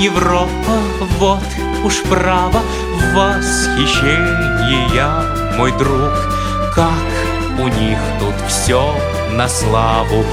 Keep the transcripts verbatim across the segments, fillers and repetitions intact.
Европа, вот уж право в восхищении я, мой друг. Как у них тут все на славу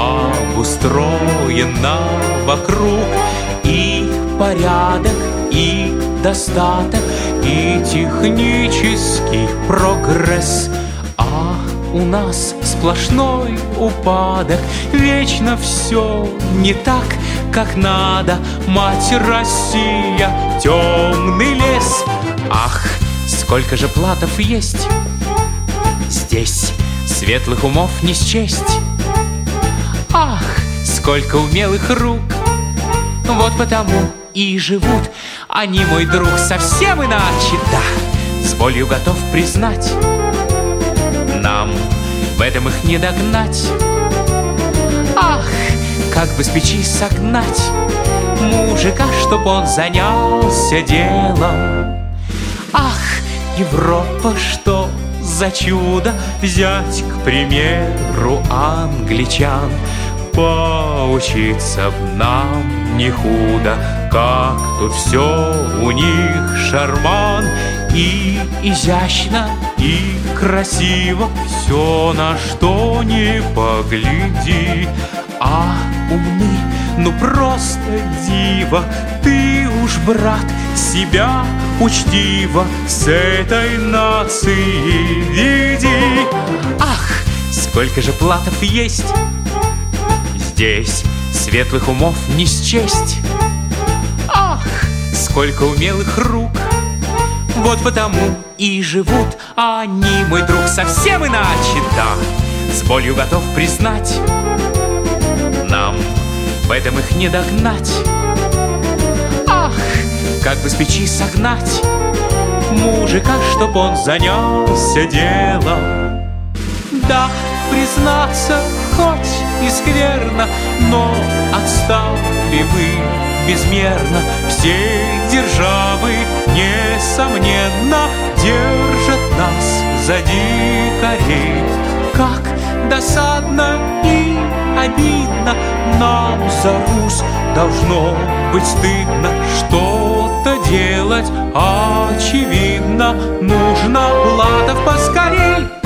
обустроено вокруг. И порядок, и достаток, и технический прогресс. А у нас сплошной упадок, вечно все не так, как надо. Мать Россия, темный лес. Ах, сколько же платов есть здесь, светлых умов не счесть. Ах, сколько умелых рук, вот потому и живут они, мой друг, совсем иначе. Да, с болью готов признать, нам в этом их не догнать. Ах, как бы с печи согнать мужика, чтоб он занялся делом. Ах, Европа, что за чудо, взять, к примеру, англичан. Поучиться б нам не худо, как тут все у них шарман. И изящно, и красиво, все, на что не погляди. А умны, ну просто диво. Ты уж, брат, себя учтиво с этой нацией веди. Ах, сколько же платов есть здесь, светлых умов не счесть. Ах, сколько умелых рук, вот потому и живут они, мой друг, совсем иначе. Да, с болью готов признать, нам в этом их не догнать. Ах, как бы с печи согнать мужика, чтоб он занялся делом. Да, признаться, хоть и скверно, но отстали вы безмерно. Все державы, несомненно, держат нас за дикарей. Как досадно и обидно, нам за Русь должно быть стыдно. Что-то делать очевидно, нужно платов поскорей.